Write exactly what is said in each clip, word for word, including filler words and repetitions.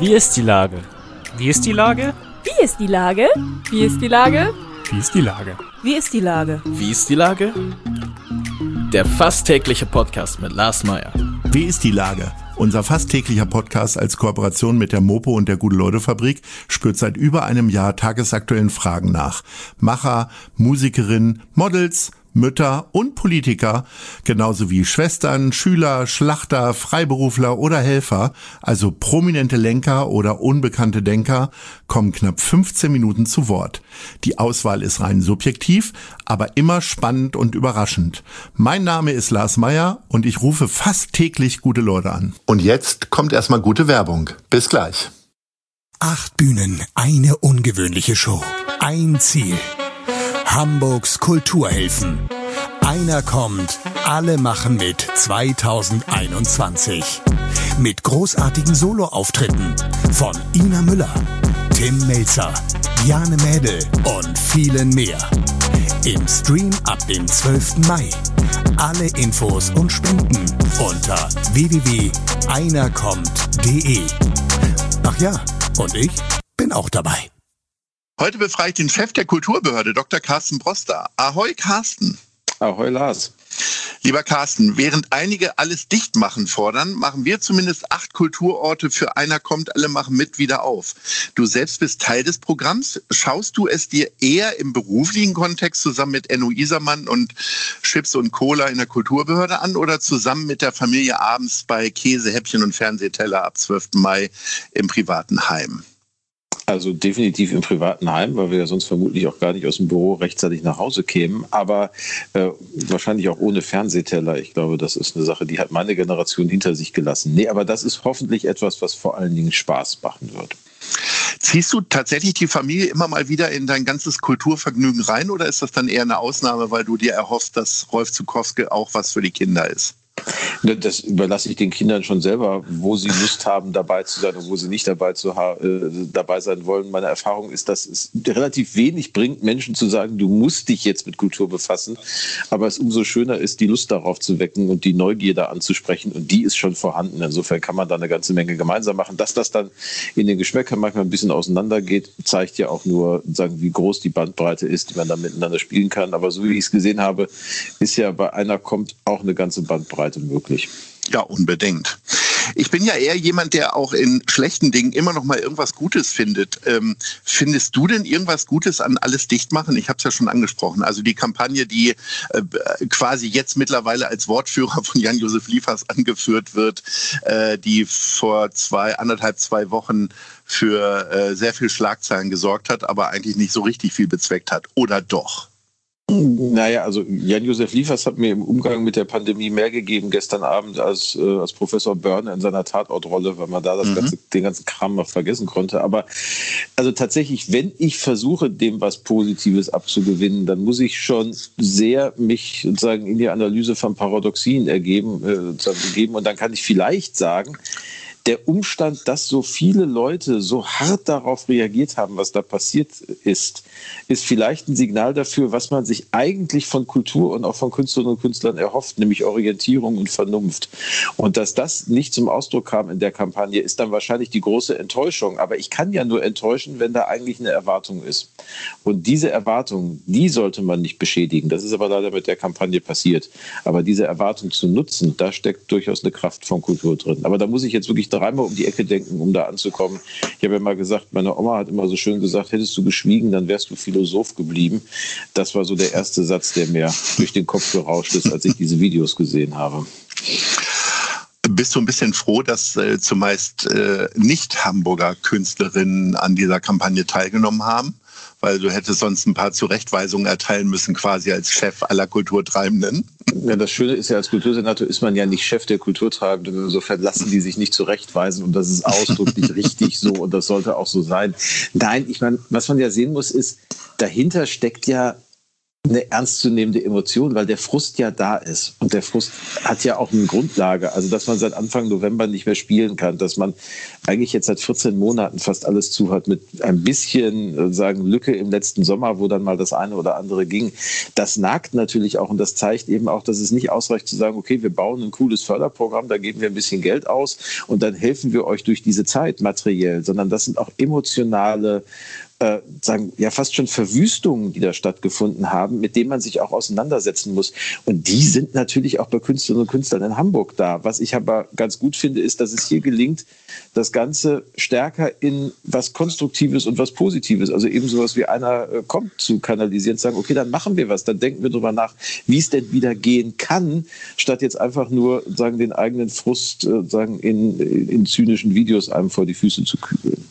Wie ist die Lage? Wie ist die Lage? Wie ist die Lage? Wie ist die Lage? Wie ist die Lage? Wie ist die Lage? Wie ist die Lage? Der fast tägliche Podcast mit Lars Meyer. Wie ist die Lage? Unser fast täglicher Podcast als Kooperation mit der Mopo und der Gute-Leute-Fabrik spürt seit über einem Jahr tagesaktuellen Fragen nach. Macher, Musikerinnen, Models, Mütter und Politiker, genauso wie Schwestern, Schüler, Schlachter, Freiberufler oder Helfer, also prominente Lenker oder unbekannte Denker, kommen knapp fünfzehn Minuten zu Wort. Die Auswahl ist rein subjektiv, aber immer spannend und überraschend. Mein Name ist Lars Meyer und ich rufe fast täglich gute Leute an. Und jetzt kommt erstmal gute Werbung. Bis gleich. Acht Bühnen, eine ungewöhnliche Show. Ein Ziel. Hamburgs Kulturhelfen. Einer kommt, alle machen mit zweitausendeinundzwanzig. Mit großartigen Soloauftritten von Ina Müller, Tim Melzer, Jane Mädel und vielen mehr. Im Stream ab dem zwölften Mai. Alle Infos und Spenden unter w w w punkt einer kommt punkt de. Ach ja, und ich bin auch dabei. Heute befreie ich den Chef der Kulturbehörde, Doktor Carsten Broster. Ahoi, Carsten. Ahoi, Lars. Lieber Carsten, während einige alles dicht machen fordern, machen wir zumindest acht Kulturorte für Einer kommt, alle machen mit wieder auf. Du selbst bist Teil des Programms. Schaust du es dir eher im beruflichen Kontext zusammen mit Enno Isermann und Chips und Cola in der Kulturbehörde an oder zusammen mit der Familie abends bei Käse, Häppchen und Fernsehteller ab zwölften Mai im privaten Heim? Also definitiv im privaten Heim, weil wir ja sonst vermutlich auch gar nicht aus dem Büro rechtzeitig nach Hause kämen, aber äh, wahrscheinlich auch ohne Fernsehteller. Ich glaube, das ist eine Sache, die hat meine Generation hinter sich gelassen. Nee, aber das ist hoffentlich etwas, was vor allen Dingen Spaß machen wird. Ziehst du tatsächlich die Familie immer mal wieder in dein ganzes Kulturvergnügen rein oder ist das dann eher eine Ausnahme, weil du dir erhoffst, dass Rolf Zukowski auch was für die Kinder ist? Das überlasse ich den Kindern schon selber, wo sie Lust haben, dabei zu sein und wo sie nicht dabei, zu ha- äh, dabei sein wollen. Meine Erfahrung ist, dass es relativ wenig bringt, Menschen zu sagen, du musst dich jetzt mit Kultur befassen. Aber es umso schöner ist, die Lust darauf zu wecken und die Neugierde anzusprechen. Und die ist schon vorhanden. Insofern kann man da eine ganze Menge gemeinsam machen. Dass das dann in den Geschmäckern manchmal ein bisschen auseinandergeht, zeigt ja auch nur, sagen, wie groß die Bandbreite ist, die man da miteinander spielen kann. Aber so wie ich es gesehen habe, ist ja bei Einer kommt auch eine ganze Bandbreite möglich. Ja, unbedingt. Ich bin ja eher jemand, der auch in schlechten Dingen immer noch mal irgendwas Gutes findet. Ähm, findest du denn irgendwas Gutes an alles dicht machen? Ich habe es ja schon angesprochen. Also die Kampagne, die äh, quasi jetzt mittlerweile als Wortführer von Jan-Josef Liefers angeführt wird, äh, die vor zwei, anderthalb, zwei Wochen für äh, sehr viel Schlagzeilen gesorgt hat, aber eigentlich nicht so richtig viel bezweckt hat. Oder doch? Naja, also Jan-Josef Liefers hat mir im Umgang mit der Pandemie mehr gegeben gestern Abend als, äh, als Professor Börne in seiner Tatortrolle, weil man da das mhm. ganze, den ganzen Kram noch vergessen konnte. Aber also tatsächlich, wenn ich versuche, dem was Positives abzugewinnen, dann muss ich schon sehr mich sozusagen in die Analyse von Paradoxien ergeben, äh, sozusagen begeben. Und dann kann ich vielleicht sagen, der Umstand, dass so viele Leute so hart darauf reagiert haben, was da passiert ist, ist vielleicht ein Signal dafür, was man sich eigentlich von Kultur und auch von Künstlerinnen und Künstlern erhofft, nämlich Orientierung und Vernunft. Und dass das nicht zum Ausdruck kam in der Kampagne, ist dann wahrscheinlich die große Enttäuschung. Aber ich kann ja nur enttäuschen, wenn da eigentlich eine Erwartung ist. Und diese Erwartung, die sollte man nicht beschädigen. Das ist aber leider mit der Kampagne passiert. Aber diese Erwartung zu nutzen, da steckt durchaus eine Kraft von Kultur drin. Aber da muss ich jetzt wirklich dreimal um die Ecke denken, um da anzukommen. Ich habe ja mal gesagt, meine Oma hat immer so schön gesagt, hättest du geschwiegen, dann wärst du Philosoph geblieben. Das war so der erste Satz, der mir durch den Kopf gerauscht ist, als ich diese Videos gesehen habe. Bist du ein bisschen froh, dass äh, zumeist äh, nicht-Hamburger Künstlerinnen an dieser Kampagne teilgenommen haben? Weil du hättest sonst ein paar Zurechtweisungen erteilen müssen, quasi als Chef aller Kulturtreibenden. Ja, das Schöne ist ja, als Kultursenator ist man ja nicht Chef der Kulturtreibenden. Insofern lassen die sich nicht zurechtweisen und das ist ausdrücklich richtig so und das sollte auch so sein. Nein, ich meine, was man ja sehen muss, ist, dahinter steckt ja eine ernstzunehmende Emotion, weil der Frust ja da ist. Und der Frust hat ja auch eine Grundlage. Also, dass man seit Anfang November nicht mehr spielen kann, dass man eigentlich jetzt seit vierzehn Monaten fast alles zu hat, mit ein bisschen, sagen, Lücke im letzten Sommer, wo dann mal das eine oder andere ging. Das nagt natürlich auch und das zeigt eben auch, dass es nicht ausreicht zu sagen, okay, wir bauen ein cooles Förderprogramm, da geben wir ein bisschen Geld aus und dann helfen wir euch durch diese Zeit materiell, sondern das sind auch emotionale Äh, sagen, ja fast schon Verwüstungen, die da stattgefunden haben, mit denen man sich auch auseinandersetzen muss. Und die sind natürlich auch bei Künstlerinnen und Künstlern in Hamburg da. Was ich aber ganz gut finde, ist, dass es hier gelingt, das Ganze stärker in was Konstruktives und was Positives, also eben sowas wie einer äh, kommt, zu kanalisieren, zu sagen, okay, dann machen wir was, dann denken wir darüber nach, wie es denn wieder gehen kann, statt jetzt einfach nur sagen, den eigenen Frust äh, sagen, in, in zynischen Videos einem vor die Füße zu kübeln.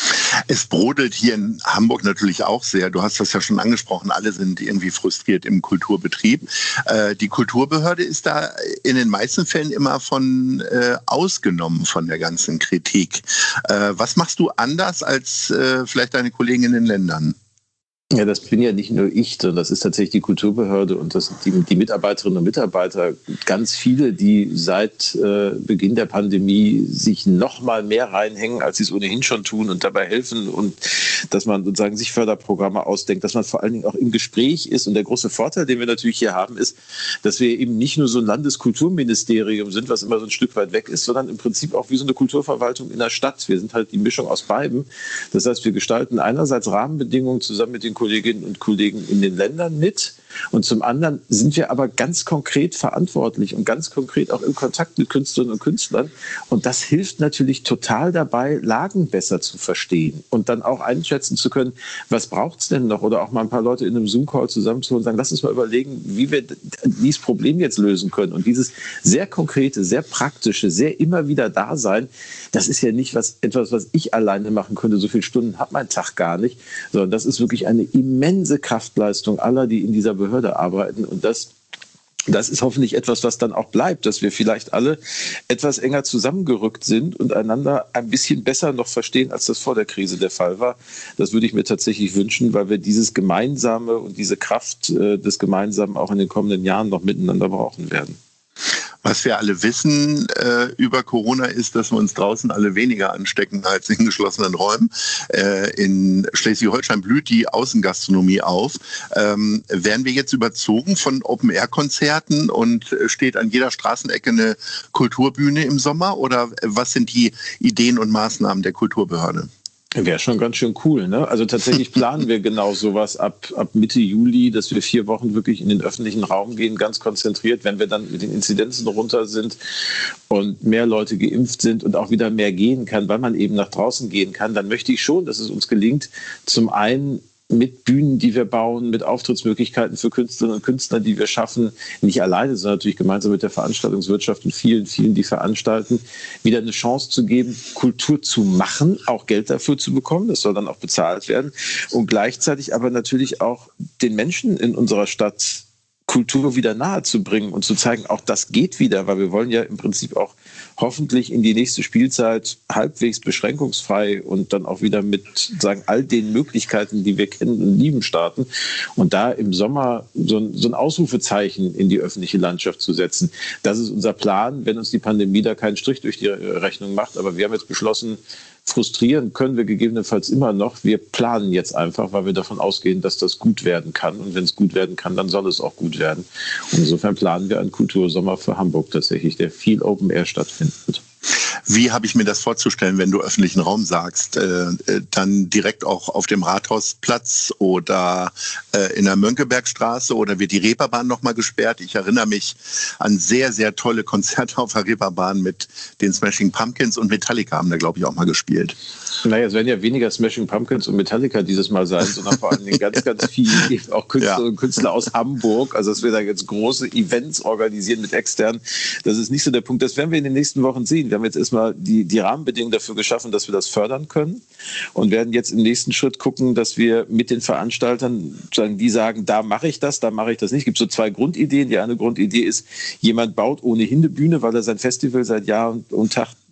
Es brodelt hier in Hamburg natürlich auch sehr. Du hast das ja schon angesprochen. Alle sind irgendwie frustriert im Kulturbetrieb. Äh, die Kulturbehörde ist da in den meisten Fällen immer von äh, ausgenommen von der ganzen Kritik. Äh, was machst du anders als äh, vielleicht deine Kollegen in den Ländern? Ja, das bin ja nicht nur ich, sondern das ist tatsächlich die Kulturbehörde und das sind die, die Mitarbeiterinnen und Mitarbeiter, ganz viele, die seit äh, Beginn der Pandemie sich noch mal mehr reinhängen, als sie es ohnehin schon tun und dabei helfen und dass man sozusagen sich Förderprogramme ausdenkt, dass man vor allen Dingen auch im Gespräch ist. Und der große Vorteil, den wir natürlich hier haben, ist, dass wir eben nicht nur so ein Landeskulturministerium sind, was immer so ein Stück weit weg ist, sondern im Prinzip auch wie so eine Kulturverwaltung in der Stadt. Wir sind halt die Mischung aus beiden. Das heißt, wir gestalten einerseits Rahmenbedingungen zusammen mit den Kolleginnen und Kollegen in den Ländern mit. Und zum anderen sind wir aber ganz konkret verantwortlich und ganz konkret auch im Kontakt mit Künstlerinnen und Künstlern. Und das hilft natürlich total dabei, Lagen besser zu verstehen und dann auch einschätzen zu können, was braucht es denn noch? Oder auch mal ein paar Leute in einem Zoom-Call zusammenzuholen und sagen, lass uns mal überlegen, wie wir dieses Problem jetzt lösen können. Und dieses sehr konkrete, sehr praktische, sehr immer wieder Dasein, das ist ja nicht was, etwas, was ich alleine machen könnte. So viele Stunden hat mein Tag gar nicht, sondern das ist wirklich eine immense Kraftleistung aller, die in dieser Behörde arbeiten. Und das, das ist hoffentlich etwas, was dann auch bleibt, dass wir vielleicht alle etwas enger zusammengerückt sind und einander ein bisschen besser noch verstehen, als das vor der Krise der Fall war. Das würde ich mir tatsächlich wünschen, weil wir dieses Gemeinsame und diese Kraft äh, des Gemeinsamen auch in den kommenden Jahren noch miteinander brauchen werden. Was wir alle wissen äh, über Corona ist, dass wir uns draußen alle weniger anstecken als in geschlossenen Räumen. Äh, in Schleswig-Holstein blüht die Außengastronomie auf. Ähm, werden wir jetzt überzogen von Open-Air-Konzerten und steht an jeder Straßenecke eine Kulturbühne im Sommer? Oder was sind die Ideen und Maßnahmen der Kulturbehörde? Wäre schon ganz schön cool, ne? Also tatsächlich planen wir genau sowas ab, ab Mitte Juli, dass wir vier Wochen wirklich in den öffentlichen Raum gehen, ganz konzentriert, wenn wir dann mit den Inzidenzen runter sind und mehr Leute geimpft sind und auch wieder mehr gehen kann, weil man eben nach draußen gehen kann, dann möchte ich schon, dass es uns gelingt, zum einen mit Bühnen, die wir bauen, mit Auftrittsmöglichkeiten für Künstlerinnen und Künstler, die wir schaffen, nicht alleine, sondern natürlich gemeinsam mit der Veranstaltungswirtschaft und vielen, vielen, die veranstalten, wieder eine Chance zu geben, Kultur zu machen, auch Geld dafür zu bekommen. Das soll dann auch bezahlt werden. Und gleichzeitig aber natürlich auch den Menschen in unserer Stadt Kultur wieder nahe zu bringen und zu zeigen, auch das geht wieder, weil wir wollen ja im Prinzip auch hoffentlich in die nächste Spielzeit halbwegs beschränkungsfrei und dann auch wieder mit sagen all den Möglichkeiten, die wir kennen und lieben, starten. Und da im Sommer so ein, so ein Ausrufezeichen in die öffentliche Landschaft zu setzen. Das ist unser Plan, wenn uns die Pandemie da keinen Strich durch die Rechnung macht. Aber wir haben jetzt beschlossen, frustrieren können wir gegebenenfalls immer noch. Wir planen jetzt einfach, weil wir davon ausgehen, dass das gut werden kann. Und wenn es gut werden kann, dann soll es auch gut werden. Und insofern planen wir einen Kultursommer für Hamburg tatsächlich, der viel Open Air stattfinden wird. Wie habe ich mir das vorzustellen, wenn du öffentlichen Raum sagst? Äh, dann direkt auch auf dem Rathausplatz oder äh, in der Mönckebergstraße oder wird die Reeperbahn nochmal gesperrt? Ich erinnere mich an sehr, sehr tolle Konzerte auf der Reeperbahn mit den Smashing Pumpkins und Metallica haben da, glaube ich, auch mal gespielt. Naja, es werden ja weniger Smashing Pumpkins und Metallica dieses Mal sein, sondern vor allem ganz, ganz viele auch Künstler ja. und Künstler aus Hamburg. Also dass wir da jetzt große Events organisieren mit externen. Das ist nicht so der Punkt. Das werden wir in den nächsten Wochen sehen. Wir haben jetzt erstmal die, die Rahmenbedingungen dafür geschaffen, dass wir das fördern können und werden jetzt im nächsten Schritt gucken, dass wir mit den Veranstaltern sagen, die sagen, da mache ich das, da mache ich das nicht. Es gibt so zwei Grundideen. Die eine Grundidee ist, jemand baut ohnehin eine Bühne, weil er sein Festival seit Jahr und Tag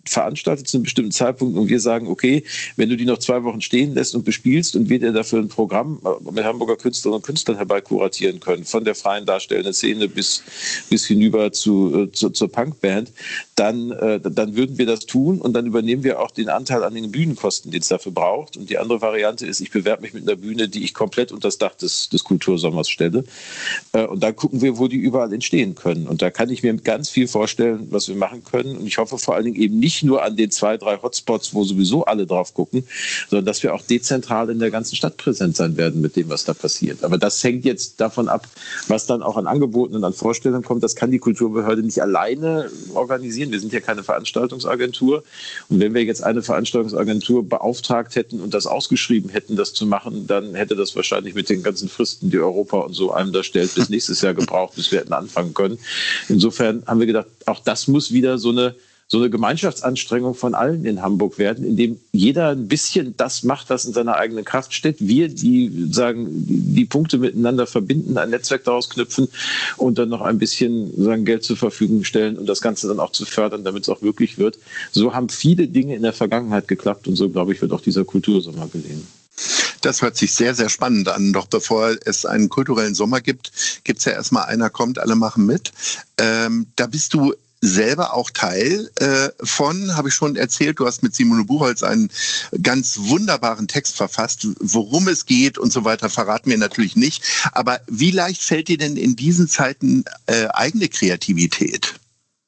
veranstaltet zu einem bestimmten Zeitpunkt und wir sagen, okay, wenn du die noch zwei Wochen stehen lässt und bespielst und wir dir dafür ein Programm mit Hamburger Künstlerinnen und Künstlern herbeikuratieren können, von der freien darstellenden Szene bis, bis hinüber zu, zu, zur Punkband, dann, äh, dann würden wir das tun und dann übernehmen wir auch den Anteil an den Bühnenkosten, den es dafür braucht. Und die andere Variante ist, ich bewerbe mich mit einer Bühne, die ich komplett unter das Dach des, des Kultursommers stelle. Äh, und dann gucken wir, wo die überall entstehen können. Und da kann ich mir ganz viel vorstellen, was wir machen können. Und ich hoffe vor allen Dingen eben nicht nur an den zwei, drei Hotspots, wo sowieso alle drauf gucken, sondern dass wir auch dezentral in der ganzen Stadt präsent sein werden mit dem, was da passiert. Aber das hängt jetzt davon ab, was dann auch an Angeboten und an Vorstellungen kommt. Das kann die Kulturbehörde nicht alleine organisieren. Wir sind ja keine Veranstaltungsagentur. Und wenn wir jetzt eine Veranstaltungsagentur beauftragt hätten und das ausgeschrieben hätten, das zu machen, dann hätte das wahrscheinlich mit den ganzen Fristen, die Europa und so einem da stellt, bis nächstes Jahr gebraucht, bis wir hätten anfangen können. Insofern haben wir gedacht, auch das muss wieder so eine so eine Gemeinschaftsanstrengung von allen in Hamburg werden, indem jeder ein bisschen das macht, was in seiner eigenen Kraft steht. Wir, die sagen, die, die Punkte miteinander verbinden, ein Netzwerk daraus knüpfen und dann noch ein bisschen sagen, Geld zur Verfügung stellen, um das Ganze dann auch zu fördern, damit es auch wirklich wird. So haben viele Dinge in der Vergangenheit geklappt und so, glaube ich, wird auch dieser Kultursommer gelingen. Das hört sich sehr, sehr spannend an. Doch bevor es einen kulturellen Sommer gibt, gibt es ja erstmal einer kommt, alle machen mit. Ähm, da bist du selber auch Teil äh, von, habe ich schon erzählt, du hast mit Simone Buchholz einen ganz wunderbaren Text verfasst, worum es geht und so weiter, verraten wir natürlich nicht. Aber wie leicht fällt dir denn in diesen Zeiten äh, eigene Kreativität?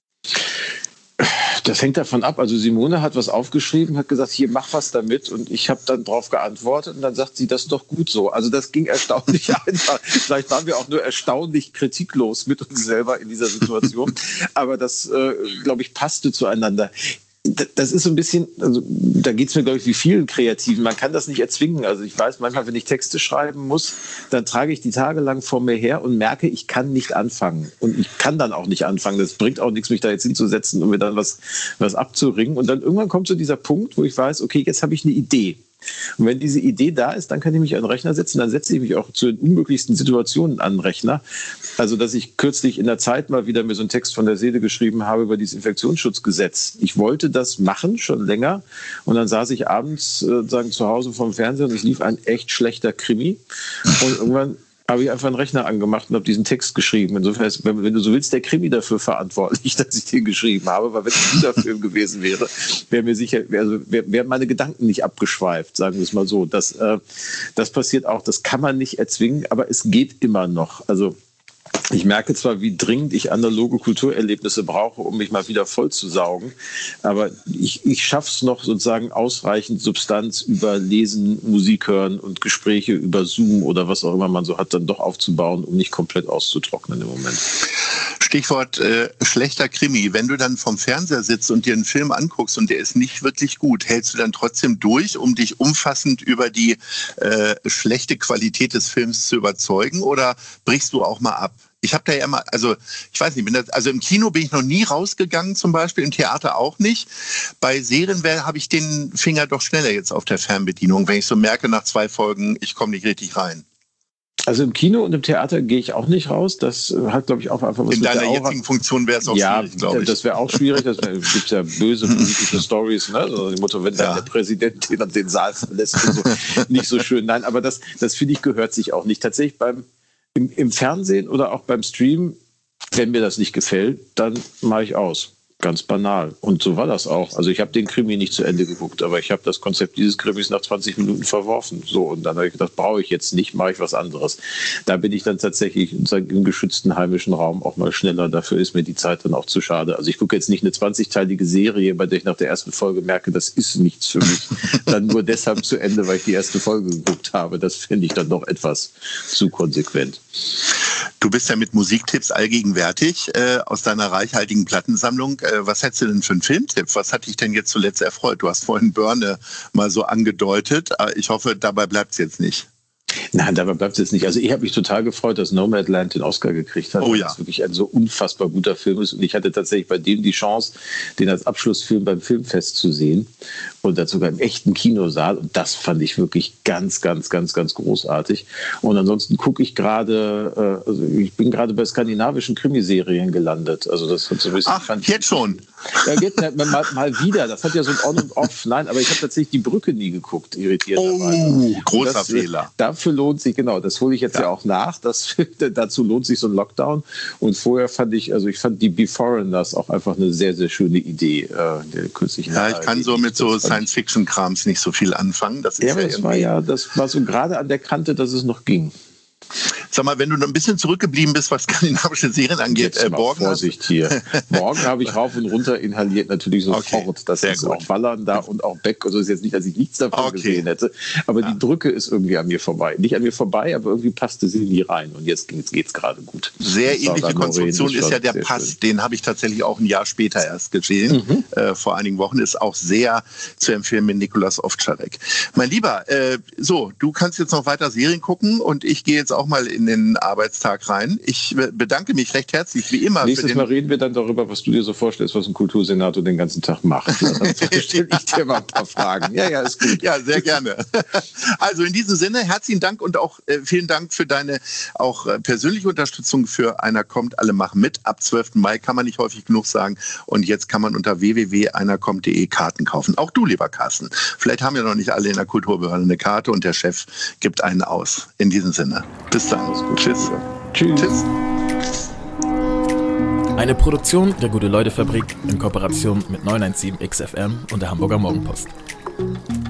Das hängt davon ab. Also Simone hat was aufgeschrieben, hat gesagt, hier, mach was damit. Und ich habe dann drauf geantwortet und dann sagt sie, das ist doch gut so. Also das ging erstaunlich einfach. Vielleicht waren wir auch nur erstaunlich kritiklos mit uns selber in dieser Situation. Aber das, äh, glaube ich, passte zueinander. Das ist so ein bisschen, also da geht es mir, glaube ich, wie vielen Kreativen. Man kann das nicht erzwingen. Also ich weiß manchmal, wenn ich Texte schreiben muss, dann trage ich die tagelang vor mir her und merke, ich kann nicht anfangen. Und ich kann dann auch nicht anfangen. Das bringt auch nichts, mich da jetzt hinzusetzen und mir dann was, was abzuringen. Und dann irgendwann kommt so dieser Punkt, wo ich weiß, okay, jetzt habe ich eine Idee. Und wenn diese Idee da ist, dann kann ich mich an den Rechner setzen, dann setze ich mich auch zu den unmöglichsten Situationen an den Rechner. Also, dass ich kürzlich in der Zeit mal wieder mir so einen Text von der Seele geschrieben habe über dieses Infektionsschutzgesetz. Ich wollte das machen, schon länger. Und dann saß ich abends äh, sagen, zu Hause vorm Fernseher und es lief ein echt schlechter Krimi. Und irgendwann habe ich einfach einen Rechner angemacht und habe diesen Text geschrieben. Insofern ist, wenn, wenn du so willst, der Krimi dafür verantwortlich, dass ich den geschrieben habe, weil wenn es ein guter Film gewesen wäre, wäre mir sicher, also wären wär meine Gedanken nicht abgeschweift, sagen wir es mal so. Das, äh, das passiert auch, das kann man nicht erzwingen, aber es geht immer noch. Also ich merke zwar, wie dringend ich analoge Kulturerlebnisse brauche, um mich mal wieder voll zu saugen, aber ich, ich schaffe es noch sozusagen ausreichend Substanz über Lesen, Musik hören und Gespräche über Zoom oder was auch immer man so hat, dann doch aufzubauen, um nicht komplett auszutrocknen im Moment. Stichwort äh, schlechter Krimi. Wenn du dann vom Fernseher sitzt und dir einen Film anguckst und der ist nicht wirklich gut, hältst du dann trotzdem durch, um dich umfassend über die äh, schlechte Qualität des Films zu überzeugen, oder brichst du auch mal ab? Ich habe da ja immer, also ich weiß nicht, bin das, also im Kino bin ich noch nie rausgegangen zum Beispiel, im Theater auch nicht. Bei Serien habe ich den Finger doch schneller jetzt auf der Fernbedienung, wenn ich so merke nach zwei Folgen, ich komme nicht richtig rein. Also im Kino und im Theater gehe ich auch nicht raus. Das hat, glaube ich, auch einfach was in mit deiner der Aura. jetzigen Funktion wäre es auch ja, schwierig, glaube ich. Das wäre auch schwierig. Es gibt ja böse politische Stories, ne? Also die Motto, wenn dann ja. der Präsident den, den Saal verlässt und so. Nicht so schön. Nein, aber das, das finde ich, gehört sich auch nicht. Tatsächlich beim im, im Fernsehen oder auch beim Stream, wenn mir das nicht gefällt, dann mache ich aus. Ganz banal. Und so war das auch. Also ich habe den Krimi nicht zu Ende geguckt, aber ich habe das Konzept dieses Krimis nach zwanzig Minuten verworfen. So, und dann habe ich gedacht, brauche ich jetzt nicht, mache ich was anderes. Da bin ich dann tatsächlich im geschützten heimischen Raum auch mal schneller. Dafür ist mir die Zeit dann auch zu schade. Also ich gucke jetzt nicht eine zwanzigteilige Serie, bei der ich nach der ersten Folge merke, das ist nichts für mich. Dann nur deshalb zu Ende, weil ich die erste Folge geguckt habe. Das finde ich dann doch etwas zu konsequent. Du bist ja mit Musiktipps allgegenwärtig äh, aus deiner reichhaltigen Plattensammlung. Äh, was hättest du denn für einen Filmtipp? Was hat dich denn jetzt zuletzt erfreut? Du hast vorhin Börne mal so angedeutet. Ich hoffe, dabei bleibt es jetzt nicht. Nein, dabei bleibt es jetzt nicht. Also ich habe mich total gefreut, dass Nomadland den Oscar gekriegt hat. Oh ja. Weil es wirklich ein so unfassbar guter Film ist. Und ich hatte tatsächlich bei dem die Chance, den als Abschlussfilm beim Filmfest zu sehen. Und dazu sogar im echten Kinosaal. Und das fand ich wirklich ganz, ganz, ganz, ganz großartig. Und ansonsten gucke ich gerade, äh, also ich bin gerade bei skandinavischen Krimiserien gelandet. Also das hat so ein bisschen... Ach, fand jetzt schon? Ja, geht mal, mal, mal wieder. Das hat ja so ein On und Off. Nein, aber ich habe tatsächlich die Brücke nie geguckt, irritierterweise. Oh, großer das, Fehler. Dafür lohnt sich, genau, das hole ich jetzt ja, ja auch nach. Das, dazu lohnt sich so ein Lockdown. Und vorher fand ich, also ich fand die Beforeigners auch einfach eine sehr, sehr schöne Idee. Äh, der künstlichen ja, ich kann so mit so Science-Fiction-Krams nicht so viel anfangen. Das ist ja, ja, aber das war ja, das war so gerade an der Kante, dass es noch ging. Sag mal, wenn du noch ein bisschen zurückgeblieben bist, was skandinavische Serien angeht, äh, Borgen. Vorsicht hier. Morgen habe ich rauf und runter inhaliert, natürlich sofort. Okay, das ist gut. Auch Ballern da und auch Beck. Also ist jetzt nicht, dass ich nichts davon okay. gesehen hätte. Aber ja. die Brücke ist irgendwie an mir vorbei. Nicht an mir vorbei, aber irgendwie passte sie nie rein. Und jetzt, jetzt geht es gerade gut. Sehr das ähnliche Konstruktion ist ja der Pass. Schön. Den habe ich tatsächlich auch ein Jahr später erst gesehen. Mhm. Äh, vor einigen Wochen. Ist auch sehr zu empfehlen mit Nicolas Ovtcharek. Mein Lieber, äh, so, du kannst jetzt noch weiter Serien gucken und ich gehe jetzt auch mal in den Arbeitstag rein. Ich bedanke mich recht herzlich, wie immer. Nächstes für den Mal reden wir dann darüber, was du dir so vorstellst, was ein Kultursenator den ganzen Tag macht. Dann stelle ich dir mal ein paar Fragen. Ja, ja, ist gut. Ja, sehr gerne. Also in diesem Sinne, herzlichen Dank und auch äh, vielen Dank für deine auch äh, persönliche Unterstützung für Einer kommt, alle machen mit. Ab zwölften Mai kann man nicht häufig genug sagen. Und jetzt kann man unter w w w punkt einer kommt punkt de Karten kaufen. Auch du, lieber Carsten. Vielleicht haben ja noch nicht alle in der Kulturbehörde eine Karte und der Chef gibt einen aus. In diesem Sinne. Bis dann. Tschüss. Tschüss. Tschüss. Eine Produktion der Gute-Leute-Fabrik in Kooperation mit neun eins sieben X F M und der Hamburger Morgenpost.